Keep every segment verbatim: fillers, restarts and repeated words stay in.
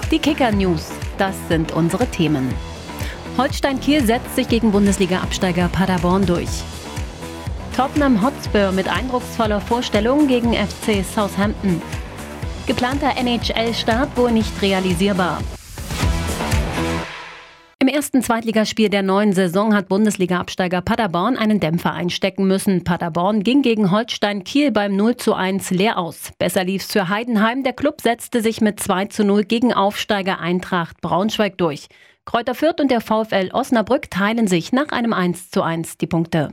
Die Kicker-News, das sind unsere Themen. Holstein Kiel setzt sich gegen Bundesliga-Absteiger Paderborn durch. Tottenham Hotspur mit eindrucksvoller Vorstellung gegen F C Southampton. Geplanter N H L-Start wohl nicht realisierbar. Im ersten Zweitligaspiel der neuen Saison hat Bundesliga-Absteiger Paderborn einen Dämpfer einstecken müssen. Paderborn ging gegen Holstein Kiel beim null zu eins leer aus. Besser lief's für Heidenheim. Der Klub setzte sich mit zwei zu null gegen Aufsteiger Eintracht Braunschweig durch. Kräuter Fürth und der VfL Osnabrück teilen sich nach einem eins zu eins die Punkte.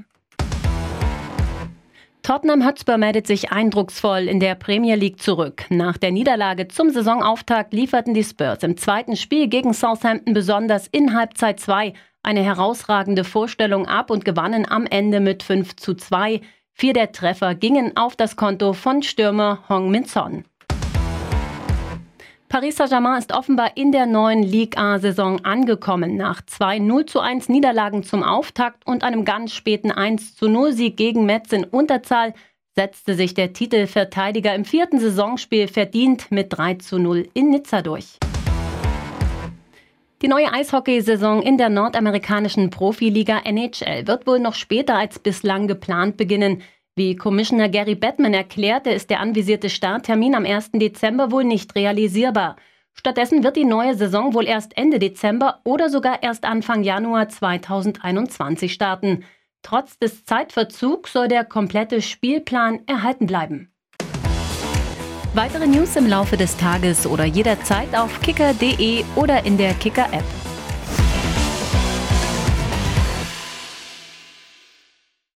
Tottenham Hotspur meldet sich eindrucksvoll in der Premier League zurück. Nach der Niederlage zum Saisonauftakt lieferten die Spurs im zweiten Spiel gegen Southampton besonders in Halbzeit zwei eine herausragende Vorstellung ab und gewannen am Ende mit fünf zu zwei. Vier der Treffer gingen auf das Konto von Stürmer Heung-min Son. Paris Saint-Germain ist offenbar in der neuen Ligue eins Saison angekommen. Nach zwei null zu eins Niederlagen zum Auftakt und einem ganz späten eins zu null Sieg gegen Metz in Unterzahl setzte sich der Titelverteidiger im vierten Saisonspiel verdient mit drei zu null in Nizza durch. Die neue Eishockeysaison in der nordamerikanischen Profiliga N H L wird wohl noch später als bislang geplant beginnen. Wie Commissioner Gary Bettman erklärte, ist der anvisierte Starttermin am ersten Dezember wohl nicht realisierbar. Stattdessen wird die neue Saison wohl erst Ende Dezember oder sogar erst Anfang Januar zweitausendeinundzwanzig starten. Trotz des Zeitverzugs soll der komplette Spielplan erhalten bleiben. Weitere News im Laufe des Tages oder jederzeit auf kicker punkt de oder in der Kicker-App.